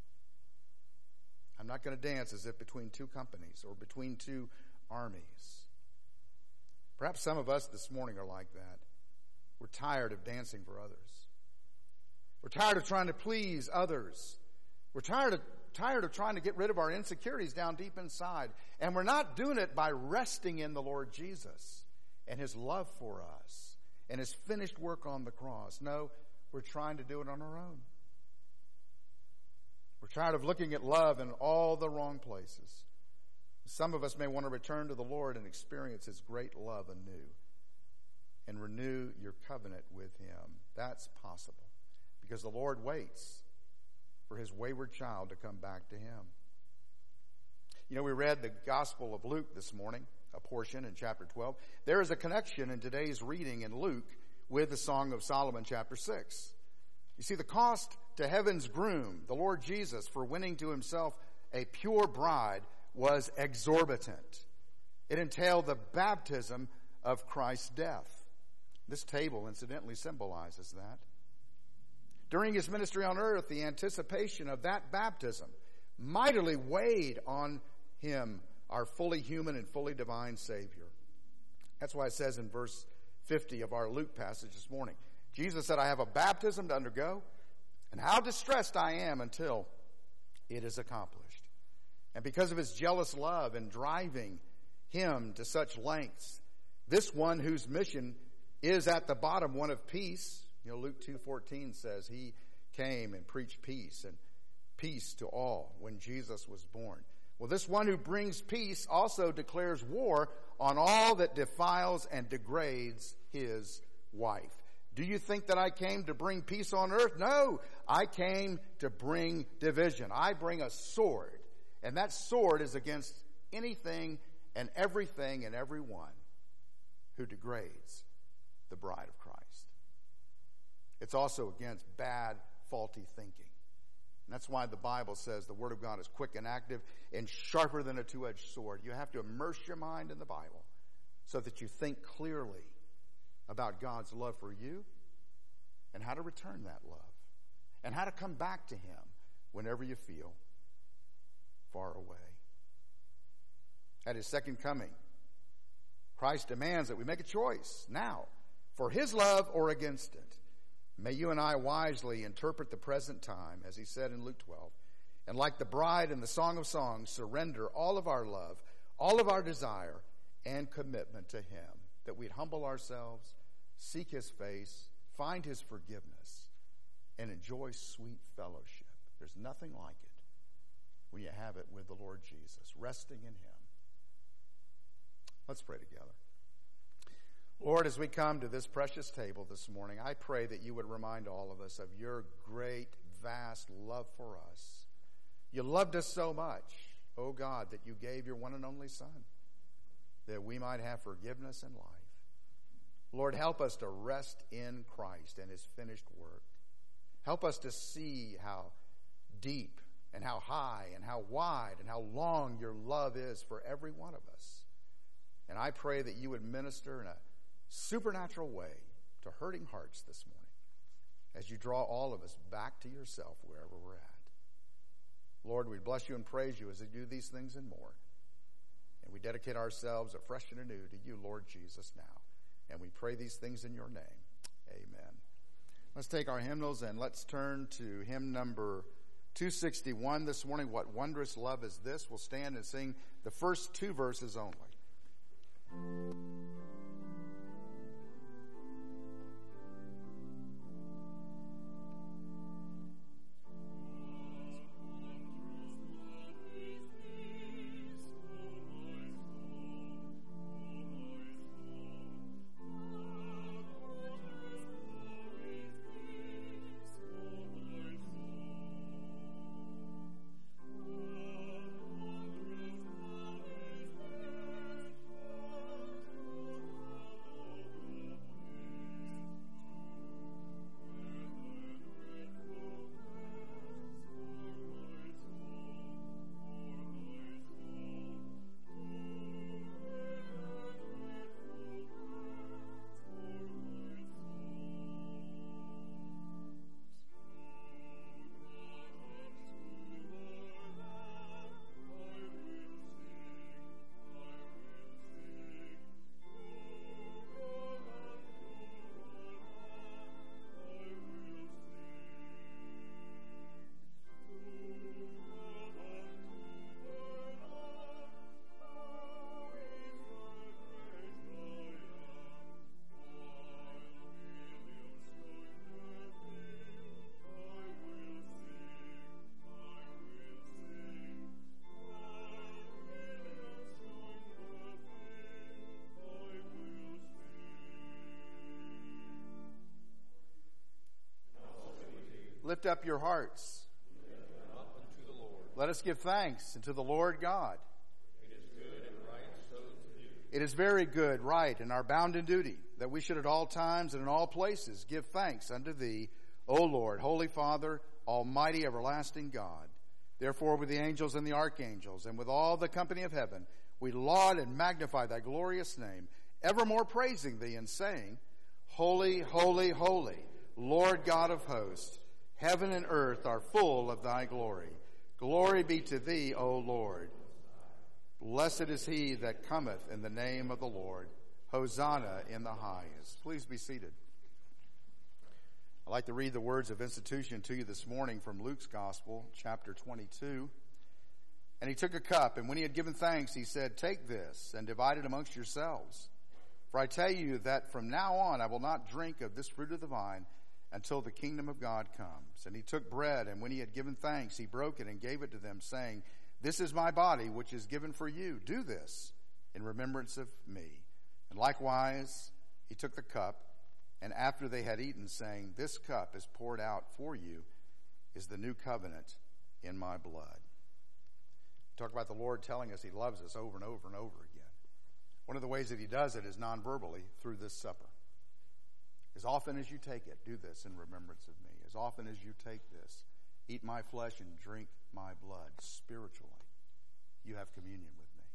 I'm not going to dance as if between two companies or between two armies. Perhaps some of us this morning are like that. We're tired of dancing for others. We're tired of trying to please others. We're tired of trying to get rid of our insecurities down deep inside. And we're not doing it by resting in the Lord Jesus and His love for us and His finished work on the cross. No, we're trying to do it on our own. We're tired of looking at love in all the wrong places. Some of us may want to return to the Lord and experience His great love anew. and renew your covenant with him. That's possible because the Lord waits for his wayward child to come back to him. You know, we read the Gospel of Luke this morning, a portion in chapter 12. There is a connection in today's reading in Luke with the Song of Solomon, chapter 6. You see, the cost to heaven's groom, the Lord Jesus, for winning to himself a pure bride was exorbitant. It entailed the baptism of Christ's death. This table, incidentally, symbolizes that. During his ministry on earth, the anticipation of that baptism mightily weighed on him, our fully human and fully divine Savior. That's why it says in verse 50 of our Luke passage this morning, Jesus said, I have a baptism to undergo, and how distressed I am until it is accomplished. And because of his jealous love and driving him to such lengths, this one whose mission is at the bottom one of peace, you know, Luke 2:14 says he came and preached peace and peace to all when Jesus was born. Well, this one who brings peace also declares war on all that defiles and degrades his wife. Do you think that I came to bring peace on earth? No, I came to bring division. I bring a sword, and that sword is against anything and everything and everyone who degrades the bride of Christ. It's also against bad, faulty thinking. And that's why the Bible says the Word of God is quick and active and sharper than a two-edged sword. You have to immerse your mind in the Bible so that you think clearly about God's love for you and how to return that love and how to come back to him whenever you feel far away. At his second coming, Christ demands that we make a choice now for his love or against it. May you and I wisely interpret the present time, as he said in Luke 12, and like the bride in the Song of Songs, surrender all of our love, all of our desire, and commitment to him, that we'd humble ourselves, seek his face, find his forgiveness, and enjoy sweet fellowship. There's nothing like it when you have it with the Lord Jesus, resting in him. Let's pray together. Lord, as we come to this precious table this morning, I pray that you would remind all of us of your great, vast love for us. You loved us so much, oh God, that you gave your one and only Son, that we might have forgiveness and life. Lord, help us to rest in Christ and his finished work. Help us to see how deep and how high and how wide and how long your love is for every one of us. And I pray that you would minister in a supernatural way to hurting hearts this morning as you draw all of us back to yourself wherever we're at. Lord, we bless you and praise you as we do these things and more. And we dedicate ourselves afresh and anew to you, Lord Jesus, now. And we pray these things in your name. Amen. Let's take our hymnals and let's turn to hymn number 261 this morning. What wondrous love is this? We'll stand and sing the first two verses only. Thank you. Lift up your hearts. Up unto the Lord. Let us give thanks unto the Lord God. It is good and right so to do. It is very good, right, and our bounden duty, that we should at all times and in all places give thanks unto thee, O Lord, Holy Father, Almighty everlasting God. Therefore, with the angels and the archangels, and with all the company of heaven, we laud and magnify thy glorious name, evermore praising thee and saying, Holy, holy, holy, Lord God of hosts, heaven and earth are full of thy glory. Glory be to thee, O Lord. Blessed is he that cometh in the name of the Lord. Hosanna in the highest. Please be seated. I'd like to read the words of institution to you this morning from Luke's Gospel, chapter 22. And he took a cup, and when he had given thanks, he said, Take this, and divide it amongst yourselves. For I tell you that from now on I will not drink of this fruit of the vine until the kingdom of God comes. And he took bread, and when he had given thanks, he broke it and gave it to them, saying, This is my body, which is given for you. Do this in remembrance of me. And likewise, he took the cup, and after they had eaten, saying, This cup is poured out for you, is the new covenant in my blood. Talk about the Lord telling us he loves us over and over and over again. One of the ways that he does it is non-verbally through this supper. As often as you take it, do this in remembrance of me. As often as you take this, eat my flesh and drink my blood spiritually. You have communion with me.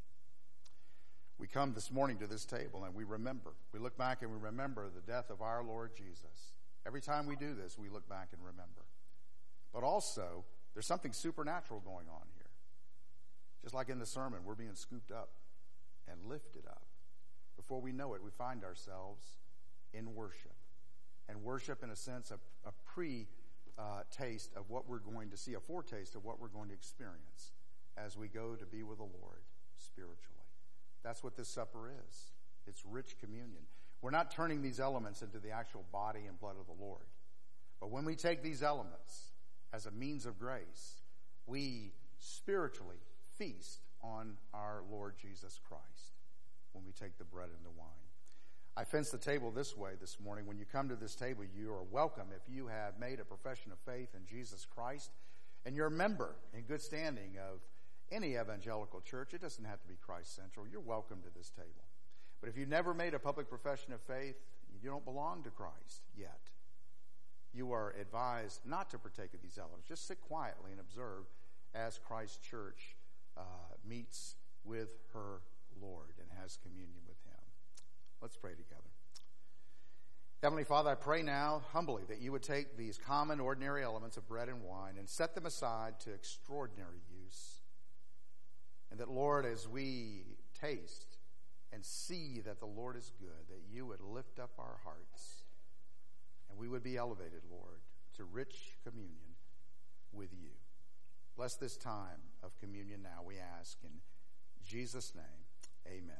We come this morning to this table and we remember. We look back and we remember the death of our Lord Jesus. Every time we do this, we look back and remember. But also, there's something supernatural going on here. Just like in the sermon, we're being scooped up and lifted up. Before we know it, we find ourselves in worship. And worship, in a sense, a pre-taste of what we're going to see, a foretaste of what we're going to experience as we go to be with the Lord spiritually. That's what this supper is. It's rich communion. We're not turning these elements into the actual body and blood of the Lord. But when we take these elements as a means of grace, we spiritually feast on our Lord Jesus Christ when we take the bread and the wine. I fence the table this way this morning. When you come to this table, you are welcome if you have made a profession of faith in Jesus Christ and you're a member in good standing of any evangelical church. It doesn't have to be Christ Central. You're welcome to this table. But if you've never made a public profession of faith, you don't belong to Christ yet. You are advised not to partake of these elements. Just sit quietly and observe as Christ's church meets with her Lord and has communion with him. Let's pray together. Heavenly Father, I pray now humbly that you would take these common, ordinary elements of bread and wine and set them aside to extraordinary use. And that, Lord, as we taste and see that the Lord is good, that you would lift up our hearts and we would be elevated, Lord, to rich communion with you. Bless this time of communion now, we ask. In Jesus' name, amen.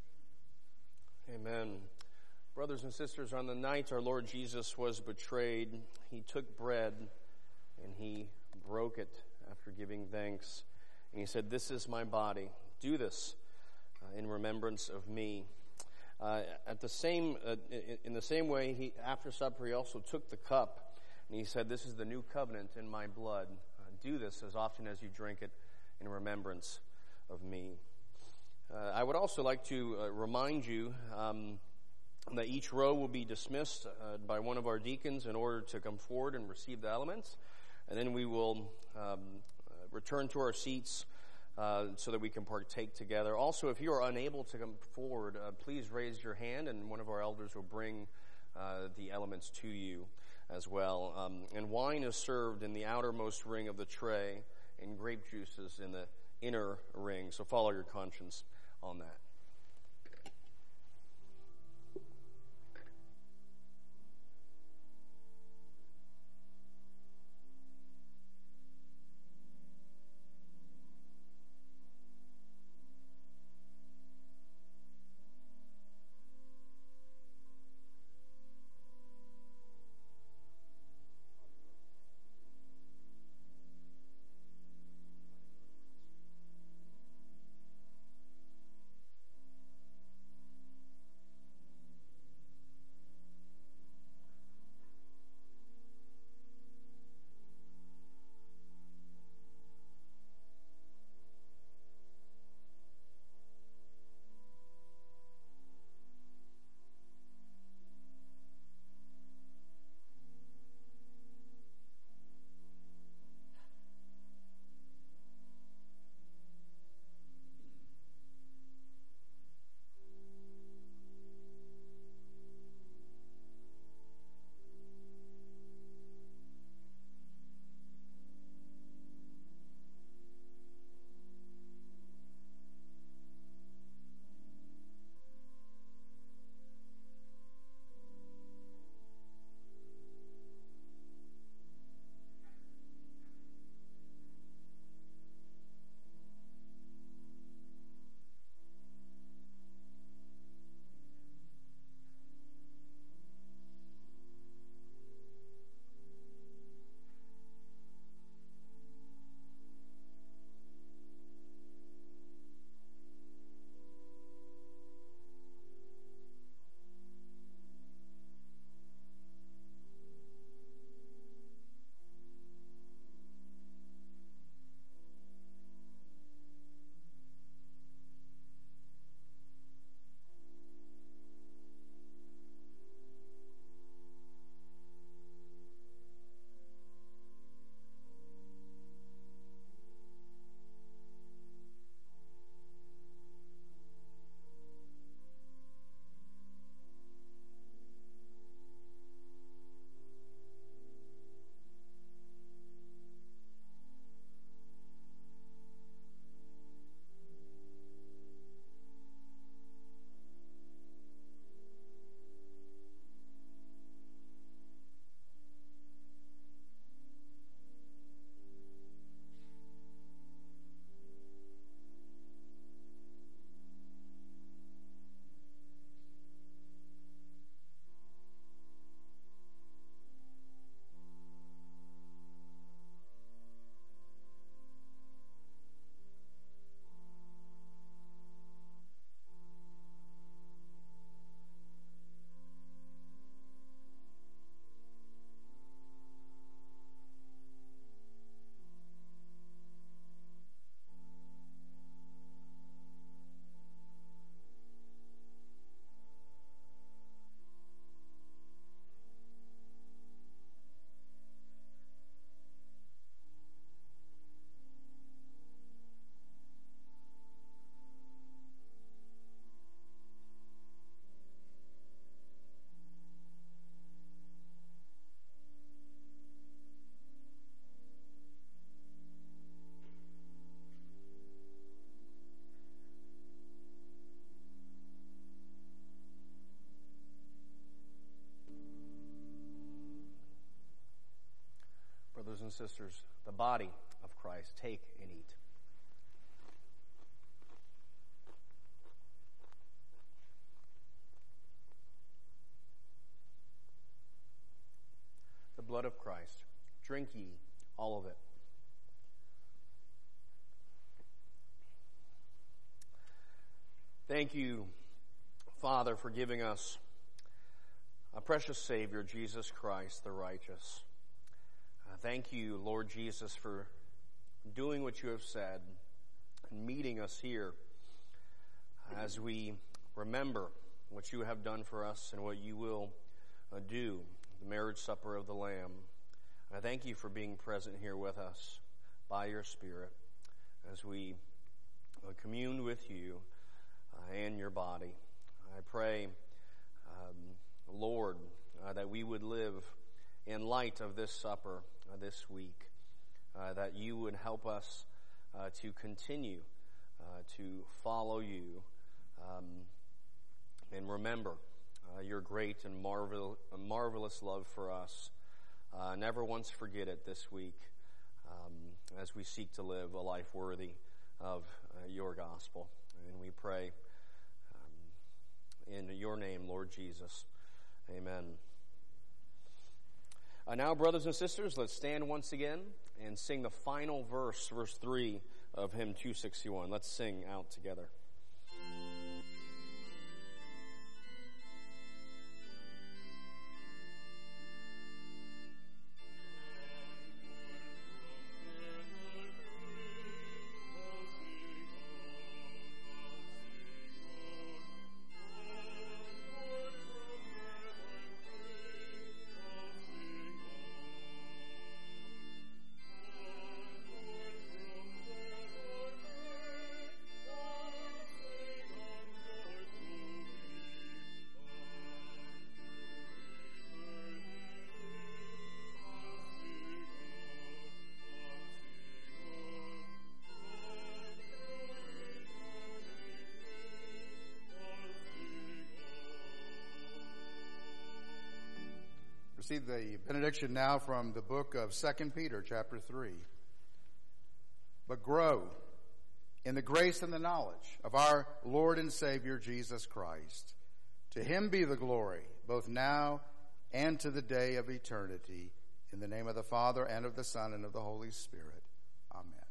Amen. Brothers and sisters, on the night our Lord Jesus was betrayed, he took bread and he broke it after giving thanks. And he said, This is my body. Do this in remembrance of me. In the same way, after supper, he also took the cup and he said, This is the new covenant in my blood. Do this as often as you drink it in remembrance of me. I would also like to remind you that each row will be dismissed by one of our deacons in order to come forward and receive the elements. And then we will return to our seats so that we can partake together. Also, if you are unable to come forward, please raise your hand and one of our elders will bring the elements to you as well. And wine is served in the outermost ring of the tray, and grape juices in the inner ring. So follow your conscience on that. Brothers and sisters, the body of Christ. Take and eat. The blood of Christ. Drink ye all of it. Thank you, Father, for giving us a precious Savior, Jesus Christ, the righteous. Thank you, Lord Jesus, for doing what you have said and meeting us here as we remember what you have done for us and what you will do, the marriage supper of the Lamb. I thank you for being present here with us by your Spirit as we commune with you and your body. I pray, Lord, that we would live in light of this supper this week, that you would help us to continue to follow you and remember your great and marvelous love for us. Never once forget it this week as we seek to live a life worthy of your gospel. And we pray in your name, Lord Jesus. Amen. Now, brothers and sisters, let's stand once again and sing the final verse, verse 3 of hymn 261. Let's sing out together. Receive the benediction now from the book of 2 Peter, chapter 3. But grow in the grace and the knowledge of our Lord and Savior, Jesus Christ. To him be the glory, both now and to the day of eternity. In the name of the Father, and of the Son, and of the Holy Spirit. Amen.